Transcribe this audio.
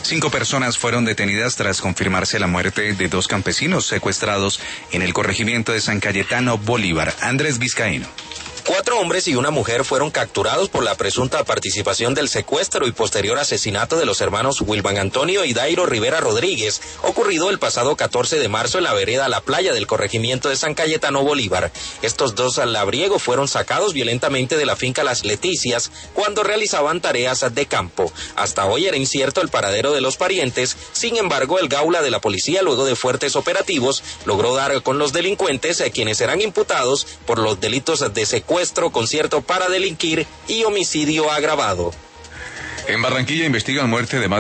5 personas fueron detenidas tras confirmarse la muerte de 2 campesinos secuestrados en el corregimiento de San Cayetano Bolívar. Andrés Vizcaíno. 4 hombres y una mujer fueron capturados por la presunta participación del secuestro y posterior asesinato de los hermanos Wilvan Antonio y Dairo Rivera Rodríguez, ocurrido el pasado 14 de marzo en la vereda La Playa del corregimiento de San Cayetano Bolívar. Estos 2 labriegos fueron sacados violentamente de la finca Las Leticias cuando realizaban tareas de campo. Hasta hoy era incierto el paradero de los parientes. Sin embargo, el Gaula de la policía, luego de fuertes operativos, logró dar con los delincuentes, quienes serán imputados por los delitos de secuestro, concierto para delinquir y homicidio agravado. En Barranquilla investigan muerte de más